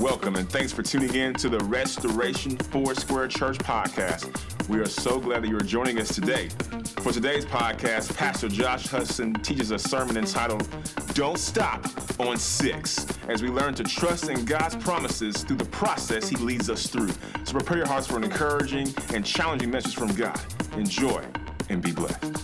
Welcome and thanks for tuning in to the Restoration Foursquare Church podcast. We are so glad that you are joining us today. For today's podcast, Pastor Josh Hudson teaches a sermon entitled, Don't Stop on 6, as we learn to trust in God's promises through the process he leads us through. So prepare your hearts for an encouraging and challenging message from God. Enjoy and be blessed.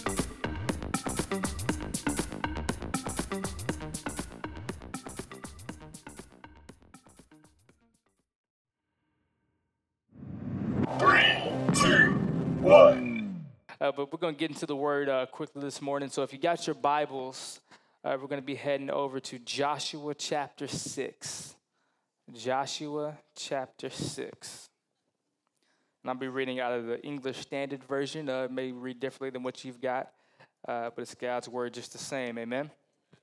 But we're going to get into the word quickly this morning. So if you got your Bibles, we're going to be heading over to Joshua chapter 6. Joshua chapter 6. And I'll be reading out of the English Standard Version. It may read differently than what you've got, but it's God's word just the same. Amen?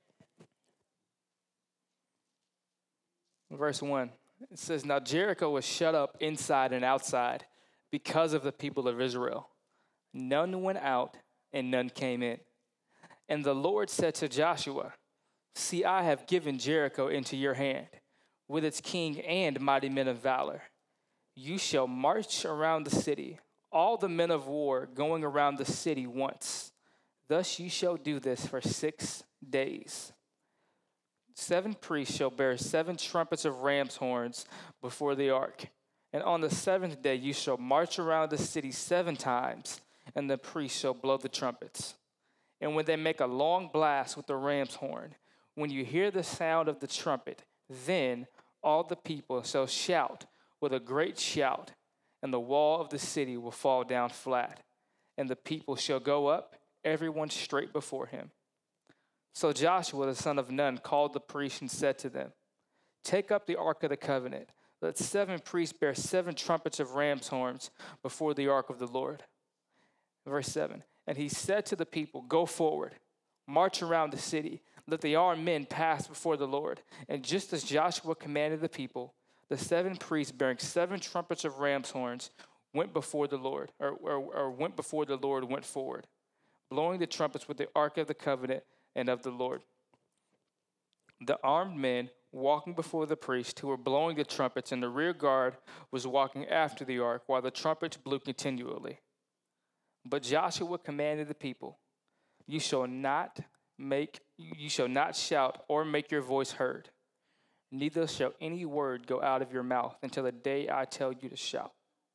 Verse 1. It says, Now Jericho was shut up inside and outside because of the people of Israel. None went out, and none came in. And the Lord said to Joshua, See, I have given Jericho into your hand, with its king and mighty men of valor. You shall march around the city, all the men of war going around the city once. Thus you shall do this for 6 days. 7 priests shall bear 7 trumpets of ram's horns before the ark. And on the 7th day you shall march around the city 7 times, and the priests shall blow the trumpets. And when they make a long blast with the ram's horn, when you hear the sound of the trumpet, then all the people shall shout with a great shout, and the wall of the city will fall down flat, and the people shall go up, everyone straight before him. So Joshua the son of Nun called the priests and said to them, Take up the ark of the covenant. Let 7 priests bear 7 trumpets of ram's horns before the ark of the Lord. Verse 7, And he said to the people, Go forward, march around the city, let the armed men pass before the Lord. And just as Joshua commanded the people, the 7 priests bearing 7 trumpets of ram's horns went before the Lord, went forward, blowing the trumpets with the ark of the covenant and of the Lord. The armed men walking before the priests who were blowing the trumpets, and the rear guard was walking after the ark while the trumpets blew continually. But Joshua commanded the people, You shall not shout or make your voice heard, neither shall any word go out of your mouth until the day I tell you to shout.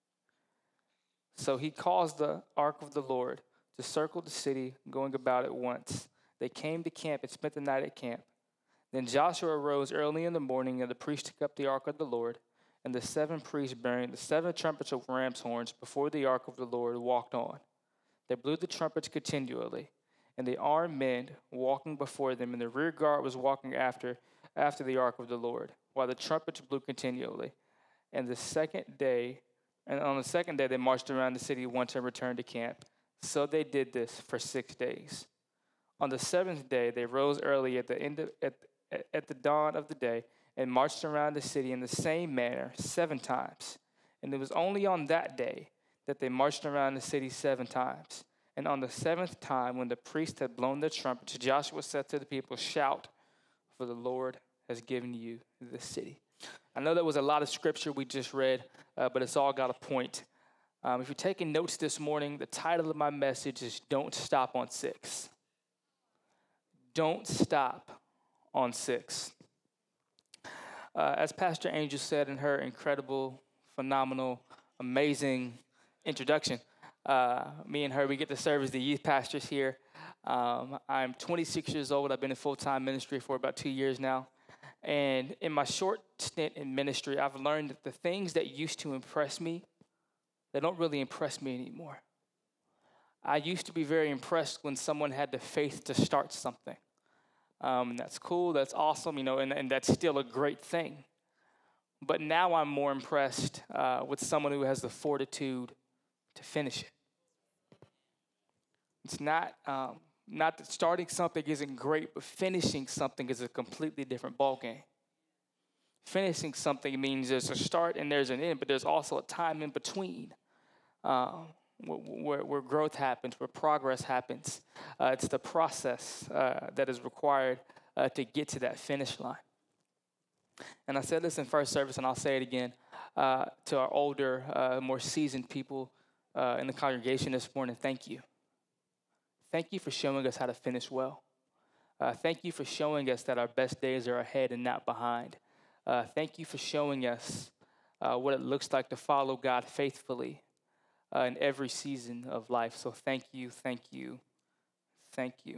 So he caused the ark of the Lord to circle the city, going about it once. They came to camp and spent the night at camp. Then Joshua arose early in the morning, and the priests took up the ark of the Lord, and the 7 priests bearing the 7 trumpets of ram's horns before the ark of the Lord walked on. They blew the trumpets continually, and the armed men walking before them, and the rear guard was walking after the ark of the Lord, while the trumpets blew continually. And on the second day they marched around the city once and returned to camp. So they did this for 6 days. On the 7th day they rose early at the dawn of the day and marched around the city in the same manner 7 times. And it was only on that day that they marched around the city 7 times. And on the 7th time, when the priests had blown their trumpets, Joshua said to the people, Shout, for the Lord has given you the city. I know that was a lot of scripture we just read, but it's all got a point. If you're taking notes this morning, the title of my message is Don't Stop on 6. Don't stop on 6. As Pastor Angel said in her incredible, phenomenal, amazing introduction, me and her, we get to serve as the youth pastors here. I'm 26 years old. I've been in full-time ministry for about 2 years now. And in my short stint in ministry, I've learned that the things that used to impress me, they don't really impress me anymore. I used to be very impressed when someone had the faith to start something. That's cool, that's awesome, and that's still a great thing. But now I'm more impressed with someone who has the fortitude to finish it. It's not that starting something isn't great, but finishing something is a completely different ballgame. Finishing something means there's a start and there's an end, but there's also a time in between where growth happens, where progress happens. It's the process that is required to get to that finish line. And I said this in first service, and I'll say it again to our older, more seasoned people in the congregation this morning. Thank you. Thank you for showing us how to finish well. Thank you for showing us that our best days are ahead and not behind. Thank you for showing us what it looks like to follow God faithfully in every season of life. So thank you, thank you, thank you.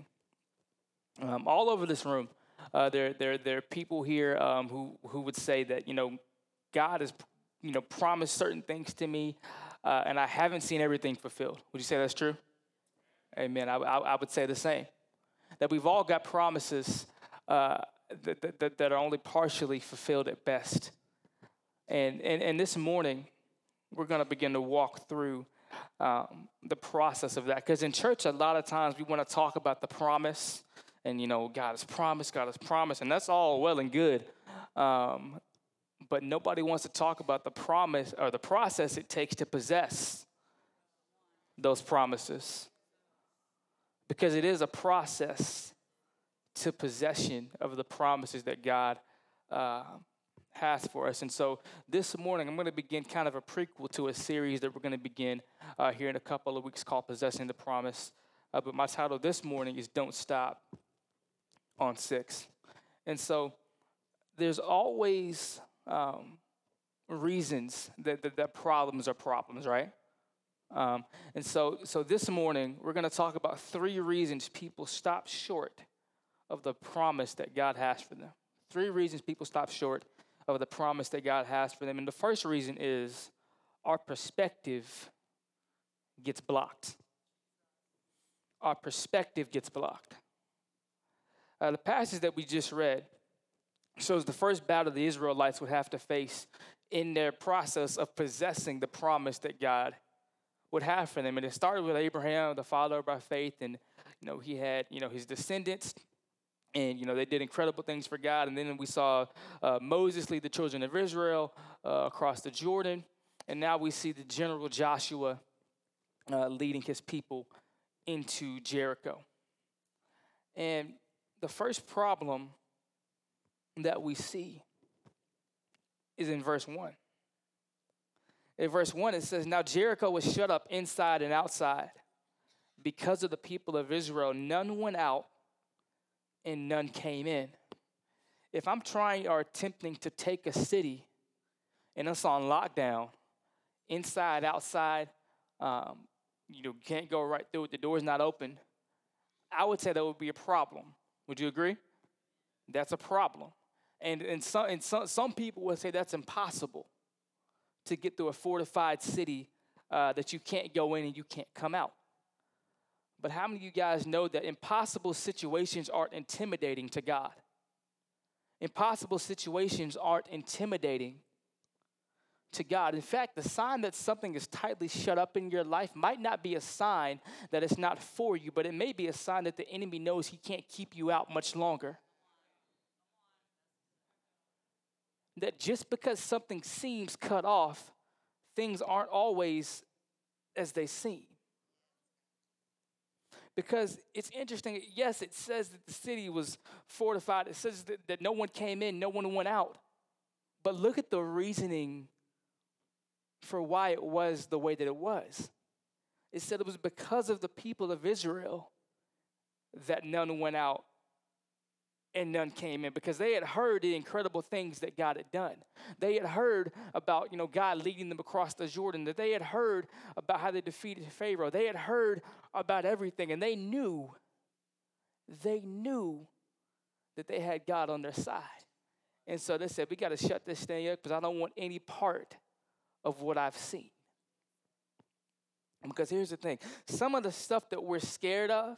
All over this room, there are people here who would say that, God has, promised certain things to me, and I haven't seen everything fulfilled. Would you say that's true? Amen. I would say the same. That we've all got promises that are only partially fulfilled at best. And this morning, we're going to begin to walk through the process of that. Because in church, a lot of times we want to talk about the promise. And, God has promised. And that's all well and good. But nobody wants to talk about the promise or the process it takes to possess those promises. Because it is a process to possession of the promises that God has for us. And so this morning, I'm going to begin kind of a prequel to a series that we're going to begin here in a couple of weeks called Possessing the Promise. But my title this morning is Don't Stop on 6. And so there's always reasons that problems are problems, right? And so this morning, we're going to talk about 3 reasons people stop short of the promise that God has for them. 3 reasons people stop short of the promise that God has for them. And the first reason is our perspective gets blocked. Our perspective gets blocked. The passage that we just read shows the first battle the Israelites would have to face in their process of possessing the promise that God would have for them. And it started with Abraham, the father by faith, and he had his descendants, and they did incredible things for God. And then we saw Moses lead the children of Israel across the Jordan, and now we see the general Joshua leading his people into Jericho. And the first problem that we see is in verse 1. In verse 1, it says, "Now Jericho was shut up inside and outside because of the people of Israel. None went out and none came in." If I'm trying or attempting to take a city and it's on lockdown, inside, outside, can't go right through it, the door's not open, I would say that would be a problem. Would you agree? That's a problem. And some people would say that's impossible to get through a fortified city that you can't go in and you can't come out. But how many of you guys know that impossible situations aren't intimidating to God? Impossible situations aren't intimidating to God. In fact, the sign that something is tightly shut up in your life might not be a sign that it's not for you, but it may be a sign that the enemy knows he can't keep you out much longer. That just because something seems cut off, things aren't always as they seem. Because it's interesting, yes, it says that the city was fortified. It says that no one came in, no one went out. But look at the reasoning for why it was the way that it was. It said it was because of the people of Israel that none went out and none came in, because they had heard the incredible things that God had done. They had heard about, God leading them across the Jordan, that they had heard about how they defeated Pharaoh. They had heard about everything, and they knew that they had God on their side. And so they said, we got to shut this thing up because I don't want any part of what I've seen. Because here's the thing, some of the stuff that we're scared of,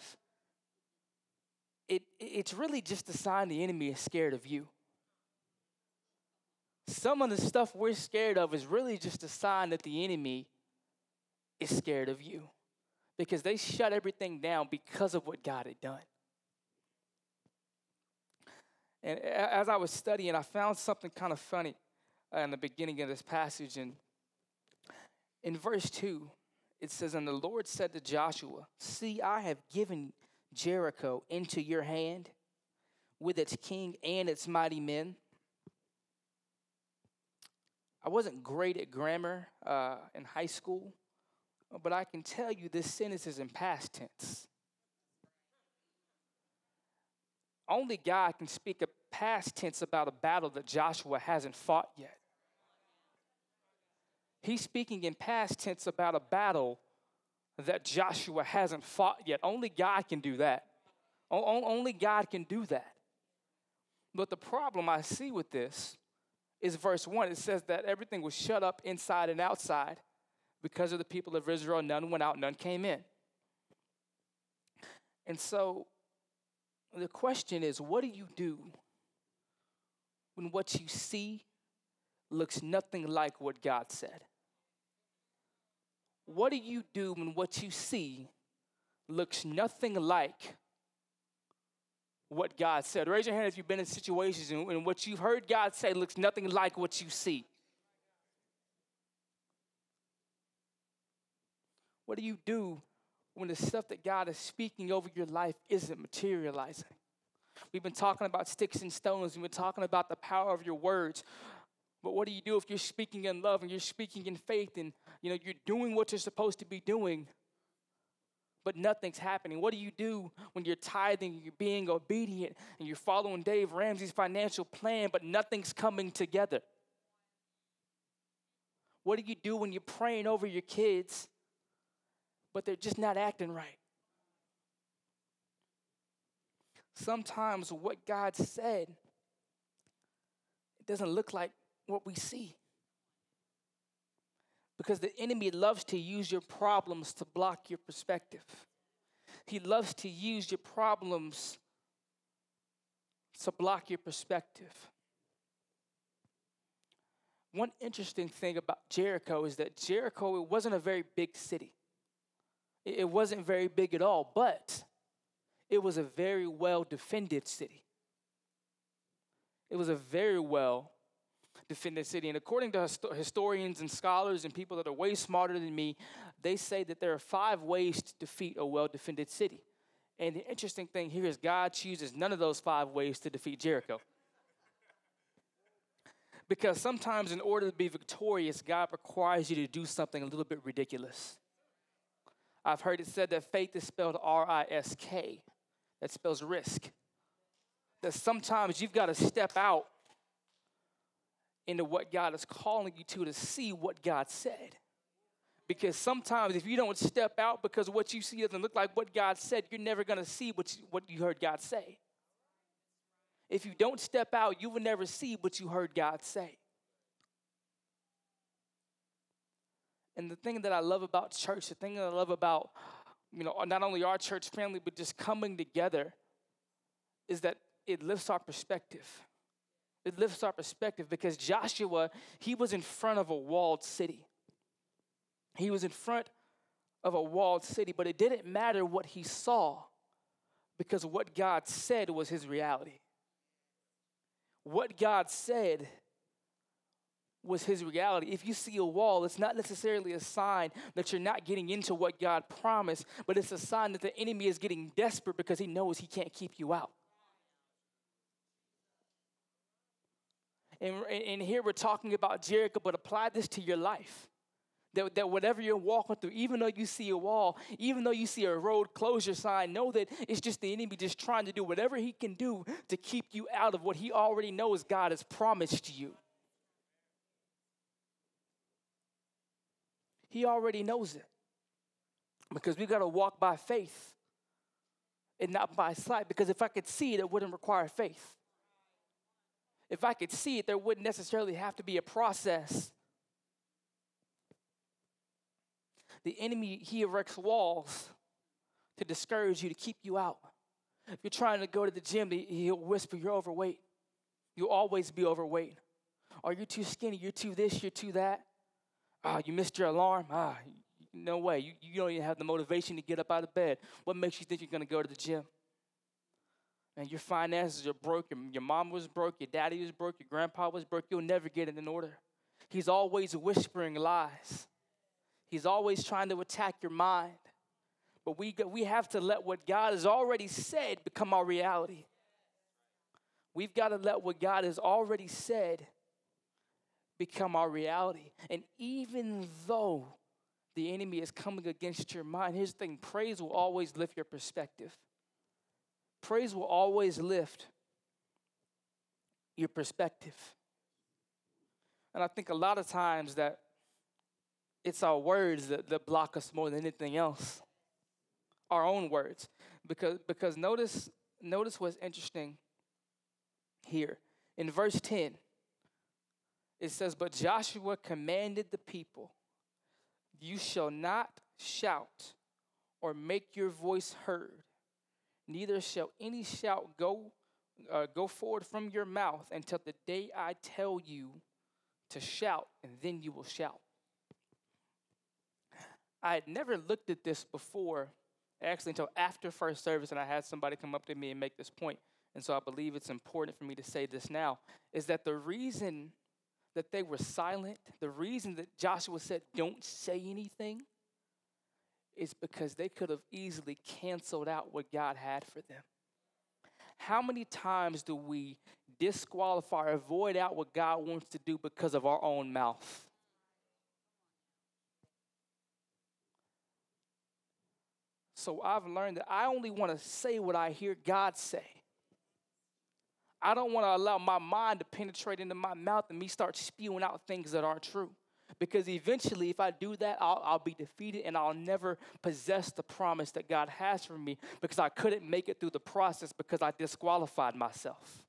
it's really just a sign the enemy is scared of you. Some of the stuff we're scared of is really just a sign that the enemy is scared of you, because they shut everything down because of what God had done. And as I was studying, I found something kind of funny in the beginning of this passage. And in verse 2, it says, "And the Lord said to Joshua, see, I have given Jericho into your hand with its king and its mighty men. I wasn't great at grammar in high school, but I can tell you this sentence is in past tense. Only God can speak a past tense about a battle that Joshua hasn't fought yet. He's speaking in past tense about a battle that Joshua hasn't fought yet. Only God can do that. Only God can do that. But the problem I see with this is verse 1. It says that everything was shut up inside and outside because of the people of Israel. None went out, none came in. And so the question is, what do you do when what you see looks nothing like what God said? What do you do when what you see looks nothing like what God said? Raise your hand if you've been in situations and what you've heard God say looks nothing like what you see. What do you do when the stuff that God is speaking over your life isn't materializing? We've been talking about sticks and stones. We've been talking about the power of your words. But what do you do if you're speaking in love and you're speaking in faith and you're doing what you're supposed to be doing, but nothing's happening? What do you do when you're tithing and you're being obedient and you're following Dave Ramsey's financial plan, but nothing's coming together? What do you do when you're praying over your kids, but they're just not acting right? Sometimes what God said, it doesn't look like what we see. Because the enemy loves to use your problems to block your perspective. He loves to use your problems to block your perspective. One interesting thing about Jericho is that Jericho, it wasn't a very big city. It wasn't very big at all, but it was a very well-defended city. It was a very well-defended city. And according to historians and scholars and people that are way smarter than me, they say that there are 5 ways to defeat a well-defended city. And the interesting thing here is God chooses none of those 5 ways to defeat Jericho. Because sometimes in order to be victorious, God requires you to do something a little bit ridiculous. I've heard it said that faith is spelled R-I-S-K. That spells risk. That sometimes you've got to step out into what God is calling you to see what God said. Because sometimes if you don't step out because what you see doesn't look like what God said, you're never going to see what you heard God say. If you don't step out, you will never see what you heard God say. And the thing that I love about church, the thing that I love about, not only our church family, but just coming together, is that it lifts our perspective. It lifts our perspective because Joshua, he was in front of a walled city. He was in front of a walled city, but it didn't matter what he saw because what God said was his reality. What God said was his reality. If you see a wall, it's not necessarily a sign that you're not getting into what God promised, but it's a sign that the enemy is getting desperate because he knows he can't keep you out. And here we're talking about Jericho, but apply this to your life. That whatever you're walking through, even though you see a wall, even though you see a road closure sign, know that it's just the enemy just trying to do whatever he can do to keep you out of what he already knows God has promised you. He already knows it. Because we've got to walk by faith and not by sight. Because if I could see it, it wouldn't require faith. If I could see it, there wouldn't necessarily have to be a process. The enemy, he erects walls to discourage you, to keep you out. If you're trying to go to the gym, he'll whisper, you're overweight. You'll always be overweight. Or you're too skinny, you're too this, you're too that. You missed your alarm. No way. You don't even have the motivation to get up out of bed. What makes you think you're going to go to the gym? And your finances are broke. Your mom was broke. Your daddy was broke. Your grandpa was broke. You'll never get it in order. He's always whispering lies. He's always trying to attack your mind. But we have to let what God has already said become our reality. We've got to let what God has already said become our reality. And even though the enemy is coming against your mind, here's the thing, praise will always lift your perspective. Praise will always lift your perspective. And I think a lot of times that it's our words that block us more than anything else. Our own words. Because notice what's interesting here. In verse 10, it says, "But Joshua commanded the people, you shall not shout or make your voice heard, neither shall any shout go forward from your mouth until the day I tell you to shout, and then you will shout." I had never looked at this before, actually until after first service, and I had somebody come up to me and make this point. And so I believe it's important for me to say this now, is that the reason that they were silent, the reason that Joshua said, don't say anything, is because they could have easily canceled out what God had for them. How many times do we disqualify or avoid out what God wants to do because of our own mouth? So I've learned that I only want to say what I hear God say. I don't want to allow my mind to penetrate into my mouth and me start spewing out things that aren't true. Because eventually, if I do that, I'll be defeated and I'll never possess the promise that God has for me because I couldn't make it through the process because I disqualified myself.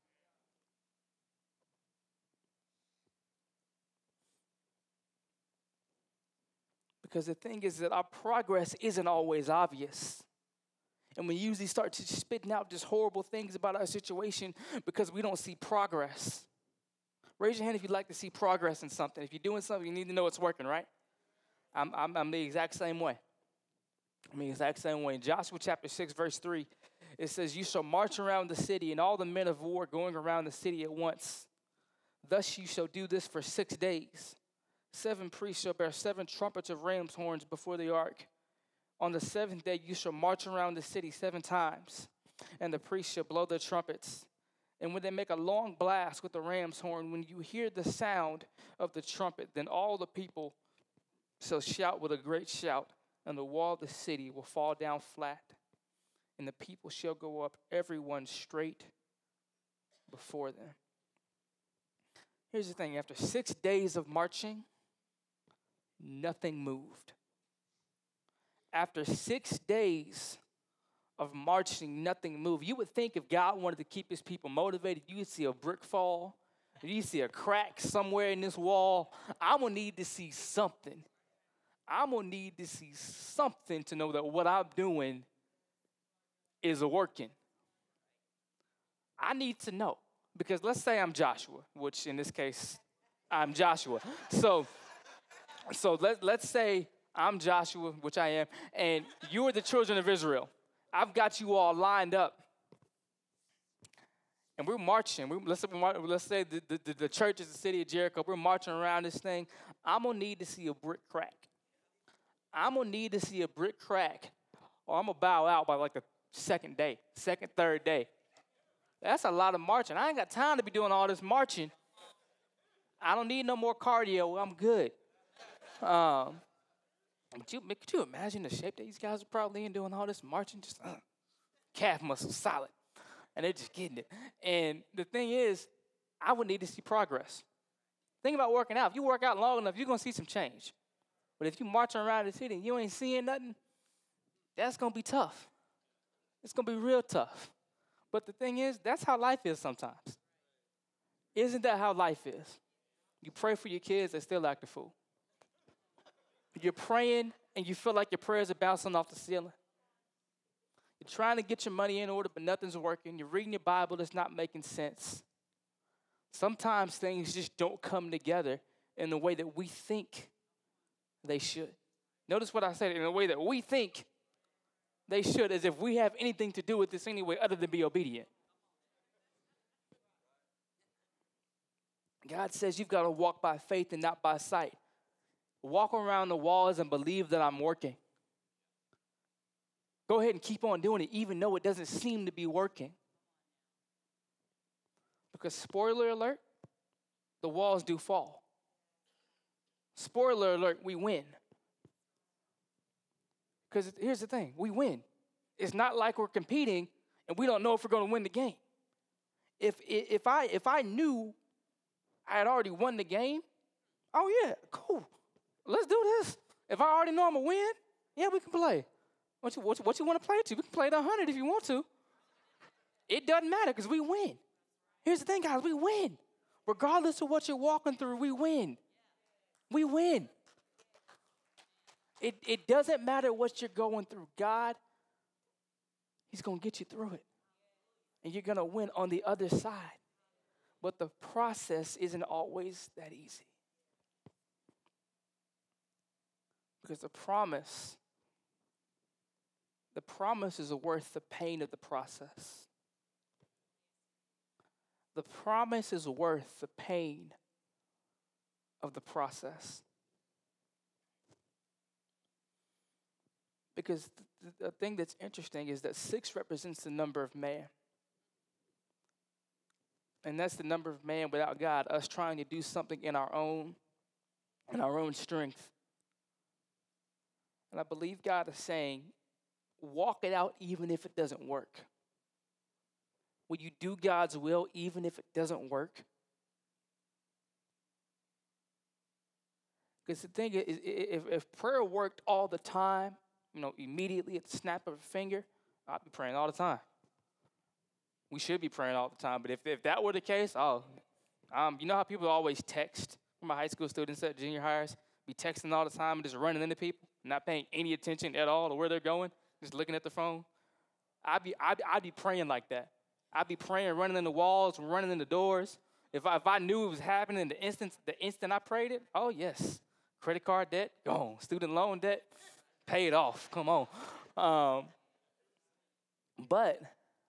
Because the thing is that our progress isn't always obvious. And we usually start to spitting out just horrible things about our situation because we don't see progress. Raise your hand if you'd like to see progress in something. If you're doing something, you need to know it's working, right? I'm the exact same way. I'm the exact same way. In Joshua chapter 6, verse 3, it says, "You shall march around the city, and all the men of war going around the city at once. Thus you shall do this for 6 days. 7 priests shall bear 7 trumpets of ram's horns before the ark. On the 7th day you shall march around the city 7 times, and the priests shall blow their trumpets. And when they make a long blast with the ram's horn, when you hear the sound of the trumpet, then all the people shall shout with a great shout, and the wall of the city will fall down flat, and the people shall go up, everyone straight before them." Here's the thing. After 6 days of marching, nothing moved. After 6 days of marching, nothing moved. You would think if God wanted to keep his people motivated, you would see a brick fall, you see a crack somewhere in this wall. I'm going to need to see something. I'm going to need to see something to know that what I'm doing is working. I need to know. Because let's say I'm Joshua, which in this case, I'm Joshua. So let's say I'm Joshua, which I am, and you're the children of Israel. I've got you all lined up. And we're marching. Let's say the church is the city of Jericho. We're marching around this thing. I'm going to need to see a brick crack. I'm going to need to see a brick crack, or I'm going to bow out by like the second, third day. That's a lot of marching. I ain't got time to be doing all this marching. I don't need no more cardio. I'm good. Could you imagine the shape that these guys are probably in doing all this marching? Just calf muscles solid. And they're just getting it. And the thing is, I would need to see progress. Think about working out. If you work out long enough, you're going to see some change. But if you marching around the city and you ain't seeing nothing, that's going to be tough. It's going to be real tough. But the thing is, that's how life is sometimes. Isn't that how life is? You pray for your kids, they still act a fool. You're praying, and you feel like your prayers are bouncing off the ceiling. You're trying to get your money in order, but nothing's working. You're reading your Bible, it's not making sense. Sometimes things just don't come together in the way that we think they should. Notice what I said, in the way that we think they should, as if we have anything to do with this anyway other than be obedient. God says you've got to walk by faith and not by sight. Walk around the walls and believe that I'm working. Go ahead and keep on doing it, even though it doesn't seem to be working. Because spoiler alert, the walls do fall. Spoiler alert, we win. Because here's the thing, we win. It's not like we're competing and we don't know if we're going to win the game. If I knew I had already won the game, oh yeah, cool. Let's do this. If I already know I'm going to win, yeah, we can play. What you want to play to? We can play to 100 if you want to. It doesn't matter because we win. Here's the thing, guys, we win. Regardless of what you're walking through, we win. We win. It doesn't matter what you're going through. God, he's going to get you through it. And you're going to win on the other side. But the process isn't always that easy. Because the promise is worth the pain of the process. The promise is worth the pain of the process. Because the thing that's interesting is that 6 represents the number of man. And that's the number of man without God, us trying to do something in our own strength. And I believe God is saying, walk it out even if it doesn't work. Will you do God's will even if it doesn't work? Because the thing is, if prayer worked all the time, immediately at the snap of a finger, I'd be praying all the time. We should be praying all the time. But if that were the case, you know how people always text? My high school students at junior highs be texting all the time and just running into people, not paying any attention at all to where they're going, just looking at the phone. I'd be praying like that. I'd be praying, running in the walls, running in the doors. If I knew it was happening the instant I prayed it, oh yes, credit card debt gone, student loan debt paid off. Come on, but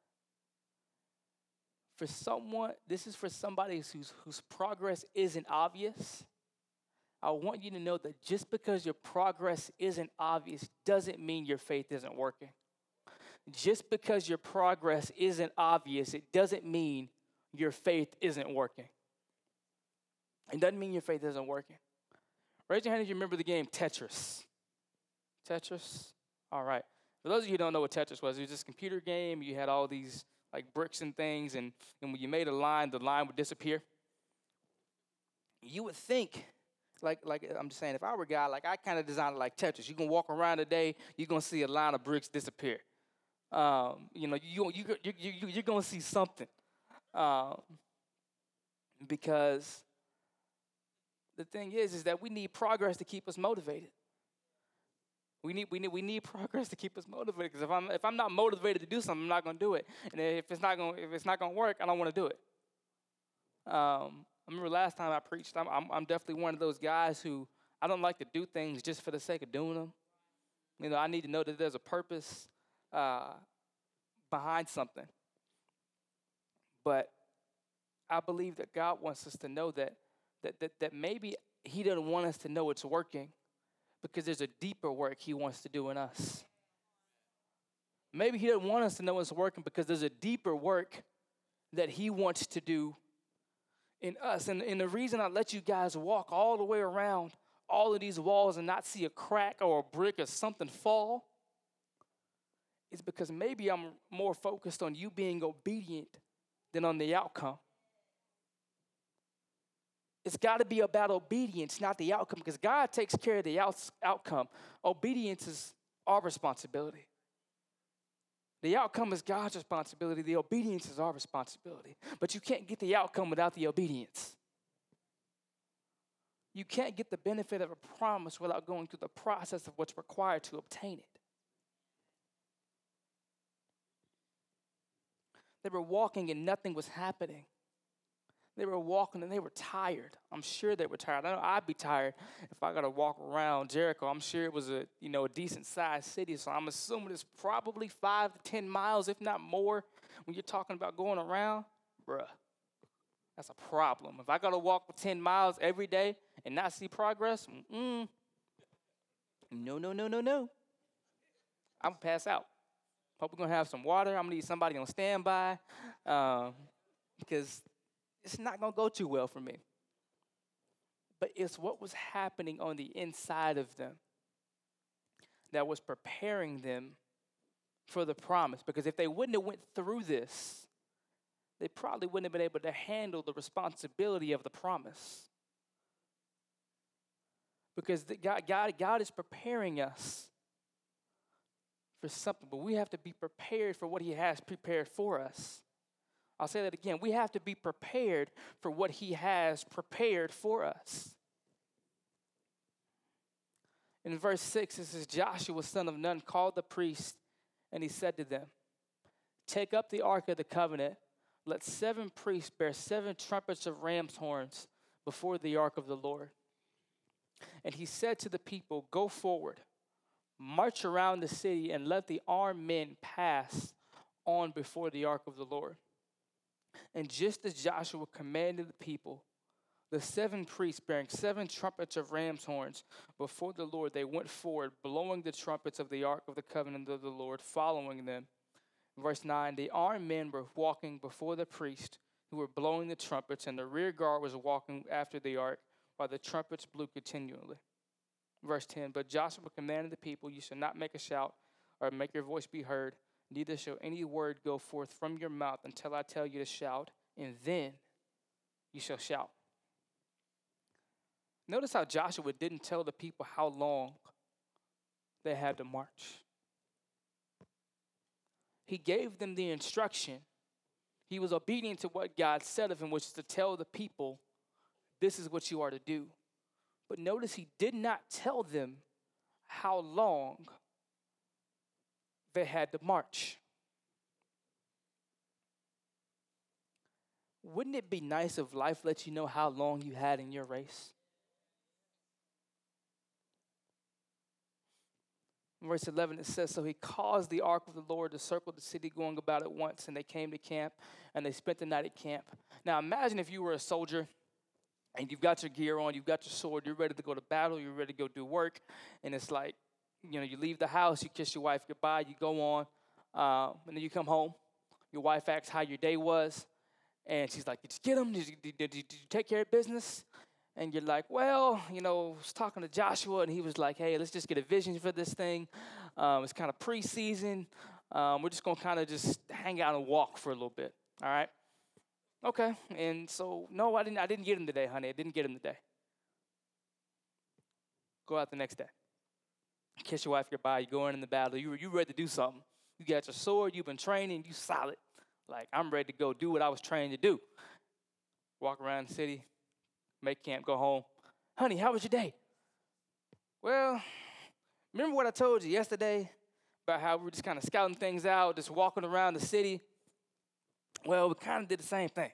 for someone, this is for somebody whose progress isn't obvious. I want you to know that just because your progress isn't obvious doesn't mean your faith isn't working. Just because your progress isn't obvious, it doesn't mean your faith isn't working. It doesn't mean your faith isn't working. Raise your hand if you remember the game Tetris. Tetris? All right. For those of you who don't know what Tetris was, it was this computer game. You had all these like bricks and things, and when you made a line, the line would disappear. You would think, like I'm just saying, if I were a guy, like I kind of designed it like Tetris. You can walk around today, you're going to see a line of bricks disappear. You're going to see something. Because the thing is that we need progress to keep us motivated. We need progress to keep us motivated. Because if I'm not motivated to do something, I'm not going to do it. And if it's not going to work, I don't want to do it. I remember last time I preached, I'm definitely one of those guys who I don't like to do things just for the sake of doing them. I need to know that there's a purpose behind something. But I believe that God wants us to know that maybe he doesn't want us to know it's working because there's a deeper work he wants to do in us. Maybe he doesn't want us to know it's working because there's a deeper work that he wants to do in us. And the reason I let you guys walk all the way around all of these walls and not see a crack or a brick or something fall is because maybe I'm more focused on you being obedient than on the outcome. It's got to be about obedience, not the outcome, because God takes care of the outcome. Obedience is our responsibility. The outcome is God's responsibility. The obedience is our responsibility. But you can't get the outcome without the obedience. You can't get the benefit of a promise without going through the process of what's required to obtain it. They were walking and nothing was happening. They were walking and they were tired. I'm sure they were tired. I know I'd be tired if I got to walk around Jericho. I'm sure it was a decent sized city, so I'm assuming it's probably 5 to 10 miles, if not more. When you're talking about going around, bruh, that's a problem. If I got to walk for 10 miles every day and not see progress, no. I'm gonna pass out. Hope we're gonna have some water. I'm gonna need somebody on standby because it's not going to go too well for me. but it's what was happening on the inside of them that was preparing them for the promise. Because if they wouldn't have went through this, they probably wouldn't have been able to handle the responsibility of the promise. Because God is preparing us for something, but we have to be prepared for what he has prepared for us. I'll say that again. We have to be prepared for what he has prepared for us. In verse 6, it says, Joshua, son of Nun, called the priest, and he said to them, take up the ark of the covenant. Let 7 priests bear 7 trumpets of ram's horns before the ark of the Lord. And he said to the people, go forward, march around the city, and let the armed men pass on before the ark of the Lord. And just as Joshua commanded the people, the 7 priests bearing 7 trumpets of ram's horns before the Lord, they went forward, blowing the trumpets of the ark of the covenant of the Lord, following them. Verse 9, the armed men were walking before the priest who were blowing the trumpets, and the rear guard was walking after the ark while the trumpets blew continually. Verse 10, but Joshua commanded the people, you shall not make a shout or make your voice be heard, neither shall any word go forth from your mouth until I tell you to shout, and then you shall shout. Notice how Joshua didn't tell the people how long they had to march. He gave them the instruction. He was obedient to what God said of him, which is to tell the people, this is what you are to do. But notice he did not tell them how long they had to march. Wouldn't it be nice if life let you know how long you had in your race? In verse 11, it says, so he caused the ark of the Lord to circle the city, going about it once, and they came to camp, and they spent the night at camp. Now imagine if you were a soldier, and you've got your gear on, you've got your sword, you're ready to go to battle, you're ready to go do work, and it's like, you leave the house, you kiss your wife goodbye, you go on, and then you come home. Your wife asks how your day was, and she's like, did you get them? Did you take care of business? And you're like, well, I was talking to Joshua, and he was like, hey, let's just get a vision for this thing. It's kind of preseason. We're just going to kind of just hang out and walk for a little bit, all right? Okay, and so, no, I didn't get him today, honey. I didn't get him today. Go out the next day. Kiss your wife goodbye. You go in the battle. You ready to do something. You got your sword. You've been training. You solid. Like, I'm ready to go do what I was trained to do. Walk around the city. Make camp, go home. Honey, how was your day? Well, remember what I told you yesterday about how we were just kind of scouting things out, just walking around the city? Well, we kind of did the same thing.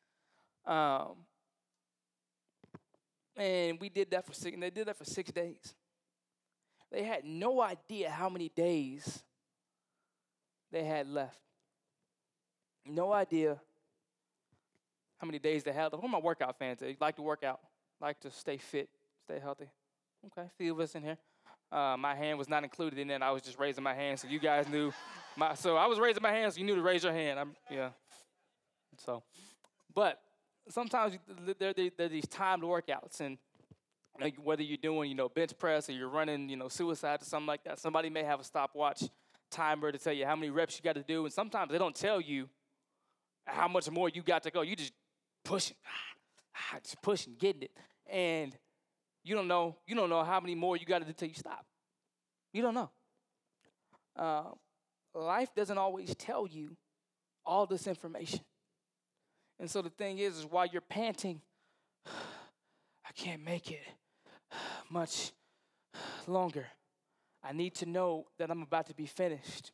And we did that and they did that for 6 days. They had no idea how many days they had left. No idea how many days they had left. Who are my workout fans? They like to work out, like to stay fit, stay healthy. Okay, a few of us in here. My hand was not included in it. I was just raising my hand, so you guys knew. So I was raising my hand, so you knew to raise your hand. So, but sometimes there are these timed workouts, and whether you're doing, bench press or you're running, suicide or something like that, somebody may have a stopwatch timer to tell you how many reps you got to do, and sometimes they don't tell you how much more you got to go. You just pushing, getting it, and you don't know how many more you got to do till you stop. You don't know. Life doesn't always tell you all this information. And so the thing is while you're panting, I can't make it much longer. I need to know that I'm about to be finished.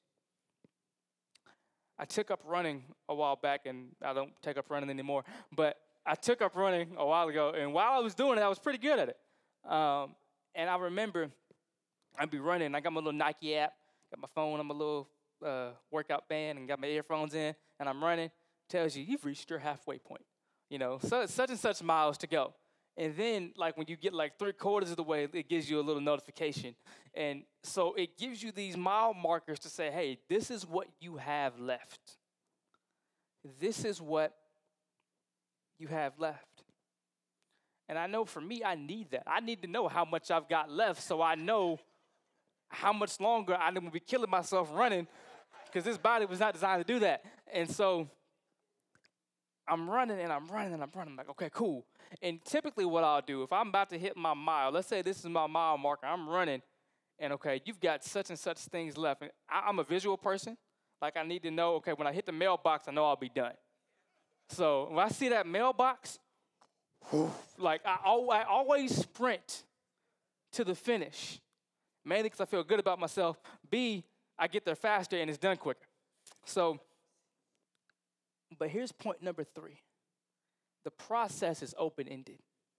I took up running a while back, and I don't take up running anymore, but I took up running a while ago, and while I was doing it, I was pretty good at it. And I remember I'd be running. I got my little Nike app, got my phone on my little workout band, and got my earphones in, and I'm running. Tells you you've reached your halfway point, so such and such miles to go. And then, like, when you get like 3/4 of the way, it gives you a little notification. And so it gives you these mile markers to say, hey, this is what you have left. This is what you have left. And I know for me, I need that. I need to know how much I've got left so I know how much longer I'm going to be killing myself running, because this body was not designed to do that. And so I'm running and I'm running and I'm running. I'm like, okay, cool. And typically what I'll do, if I'm about to hit my mile, let's say this is my mile marker, I'm running, and okay, you've got such and such things left. And I'm a visual person. Like, I need to know, okay, when I hit the mailbox, I know I'll be done. So when I see that mailbox, like I always sprint to the finish, mainly because I feel good about myself. B, I get there faster and it's done quicker. So, but here's point number 3. The process is open-ended.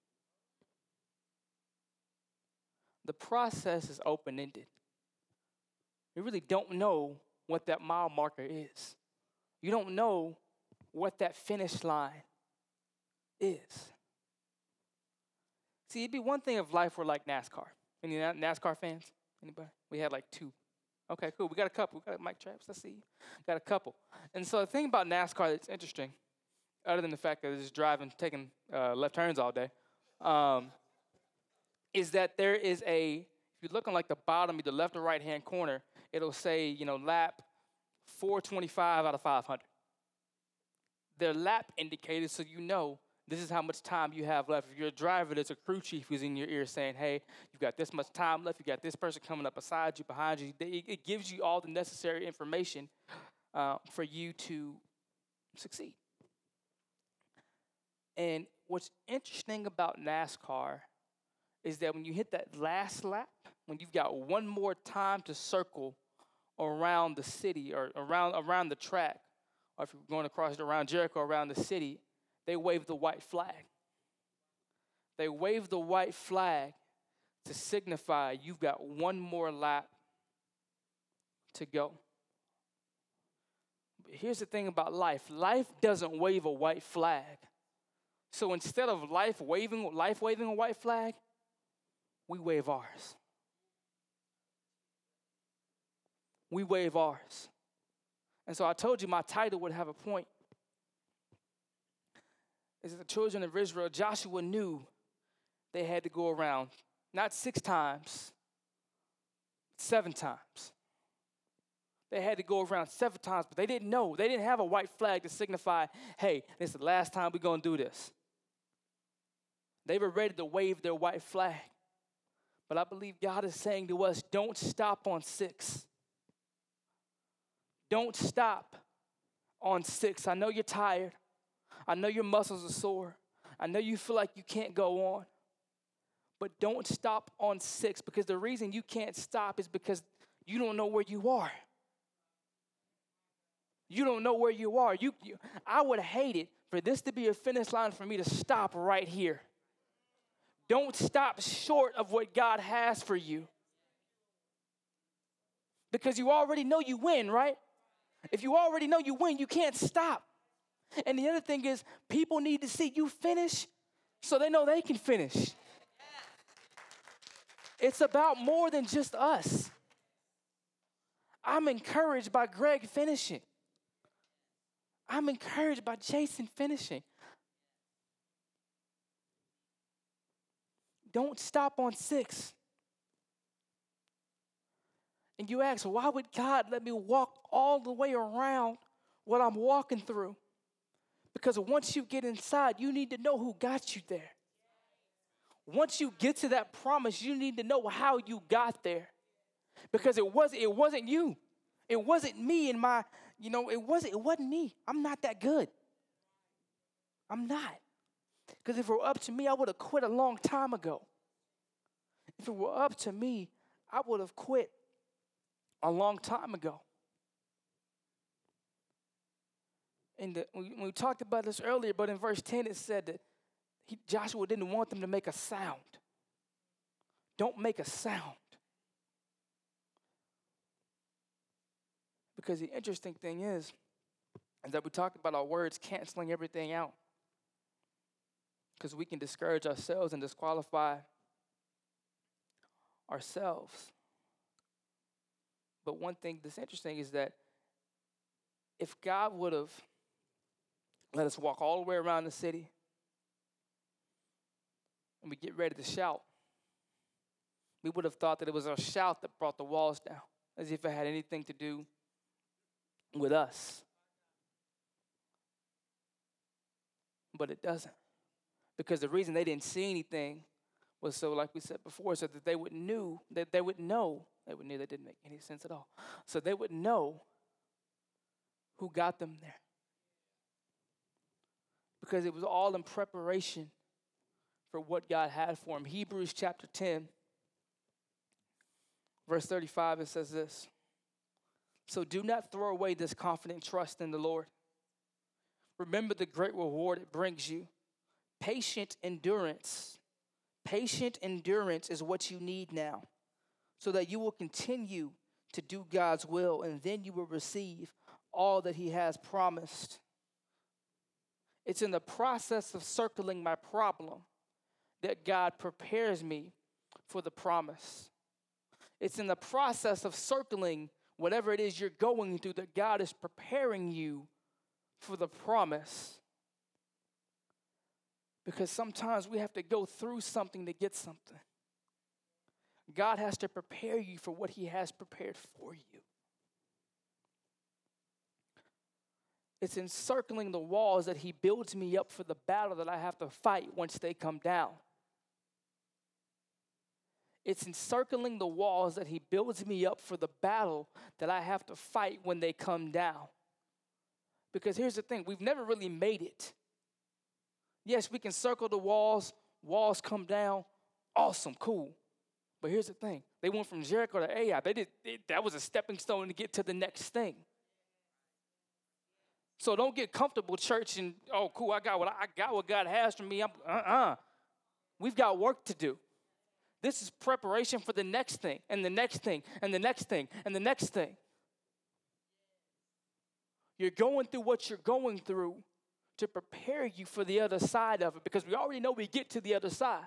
The process is open-ended. You really don't know what that mile marker is. You don't know what that finish line is. See, it'd be one thing if life were like NASCAR. Any NASCAR fans? Anybody? We had like 2. Okay, cool. We got a couple. We got Mike Traps. I see you. Got a couple. And so the thing about NASCAR that's interesting, other than the fact that it's just driving, taking left turns all day, is that there is if you look on like the bottom of the left or right-hand corner, it'll say, lap 425 out of 500. They're lap indicators, so you know this is how much time you have left. If you're a driver, there's a crew chief who's in your ear saying, hey, you've got this much time left. You got this person coming up beside you, behind you. It gives you all the necessary information for you to succeed. And what's interesting about NASCAR is that when you hit that last lap, when you've got one more time to circle around the city or around the track, or if you're going across around Jericho, around the city, they wave the white flag. They wave the white flag to signify you've got one more lap to go. But here's the thing about life. Life doesn't wave a white flag. So instead of life waving a white flag, we wave ours. We wave ours. And so I told you my title would have a point. Is that the children of Israel, Joshua knew they had to go around, not 6 times, 7 times. They had to go around 7 times, but they didn't know. They didn't have a white flag to signify, hey, this is the last time we're going to do this. They were ready to wave their white flag. But I believe God is saying to us, don't stop on 6. Don't stop on 6. I know you're tired. I know your muscles are sore. I know you feel like you can't go on. But don't stop on 6, because the reason you can't stop is because you don't know where you are. You don't know where you are. I would hate it for this to be a finish line for me to stop right here. Don't stop short of what God has for you. Because you already know you win, right? If you already know you win, you can't stop. And the other thing is, people need to see you finish so they know they can finish. It's about more than just us. I'm encouraged by Greg finishing. I'm encouraged by Jason finishing. Don't stop on 6. And you ask, why would God let me walk all the way around what I'm walking through? Because once you get inside, you need to know who got you there. Once you get to that promise, you need to know how you got there. Because it wasn't you. It wasn't me and my, it wasn't me. I'm not that good. I'm not. Because if it were up to me, I would have quit a long time ago. If it were up to me, I would have quit a long time ago. And we talked about this earlier, but in verse 10 it said that Joshua didn't want them to make a sound. Don't make a sound. Because the interesting thing is that we talked about our words canceling everything out. Because we can discourage ourselves and disqualify ourselves. But one thing that's interesting is that if God would have let us walk all the way around the city, and we get ready to shout, we would have thought that it was our shout that brought the walls down, as if it had anything to do with us. But it doesn't. Because the reason they didn't see anything was so, like we said before, so that they would know, that didn't make any sense at all. So they would know who got them there. Because it was all in preparation for what God had for them. Hebrews chapter 10, verse 35, it says this. So do not throw away this confident trust in the Lord. Remember the great reward it brings you. Patient endurance is what you need now, so that you will continue to do God's will, and then you will receive all that he has promised. It's in the process of circling my problem that God prepares me for the promise. It's in the process of circling whatever it is you're going through that God is preparing you for the promise. Because sometimes we have to go through something to get something. God has to prepare you for what he has prepared for you. It's in circling the walls that he builds me up for the battle that I have to fight once they come down. It's in circling the walls that he builds me up for the battle that I have to fight when they come down. Because here's the thing, we've never really made it. Yes, we can circle the walls come down, awesome, cool. But here's the thing, they went from Jericho to Ai. That was a stepping stone to get to the next thing. So don't get comfortable, church, and oh, cool, I got what God has for me. We've got work to do. This is preparation for the next thing, and the next thing, and the next thing, and the next thing. You're going through what you're going through to prepare you for the other side of it, because we already know we get to the other side.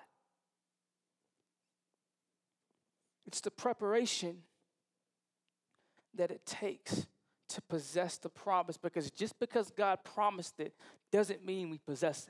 It's the preparation that it takes to possess the promise, because just because God promised it doesn't mean we possess it.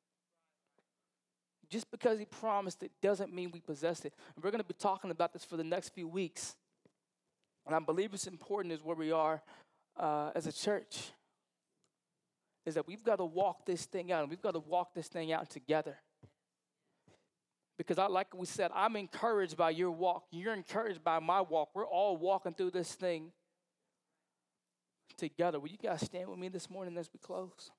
Just because he promised it doesn't mean we possess it. And we're going to be talking about this for the next few weeks. And I believe it's important is where we are as a church, is that we've got to walk this thing out, and we've got to walk this thing out together. Because like we said, I'm encouraged by your walk. You're encouraged by my walk. We're all walking through this thing together. Will you guys stand with me this morning as we close?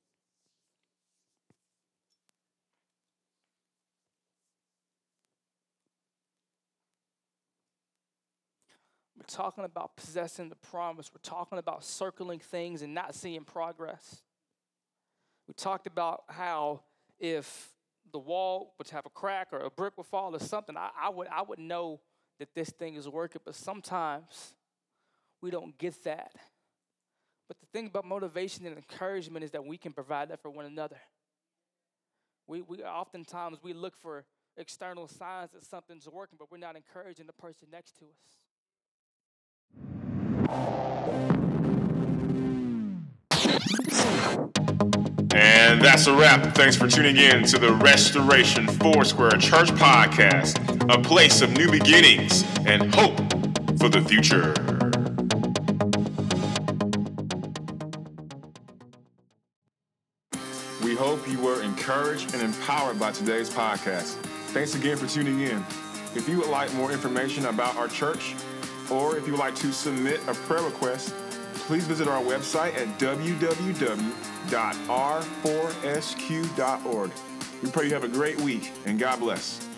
We're talking about possessing the promise. We're talking about circling things and not seeing progress. We talked about how if the wall would have a crack or a brick would fall or something, I would know that this thing is working. But sometimes we don't get that. But the thing about motivation and encouragement is that we can provide that for one another. We oftentimes we look for external signs that something's working, but we're not encouraging the person next to us. And that's a wrap. Thanks for tuning in to the Restoration Foursquare Church Podcast, a place of new beginnings and hope for the future. We hope you were encouraged and empowered by today's podcast. Thanks again for tuning in. If you would like more information about our church, or if you would like to submit a prayer request, please visit our website at www.r4sq.org. We pray you have a great week, and God bless.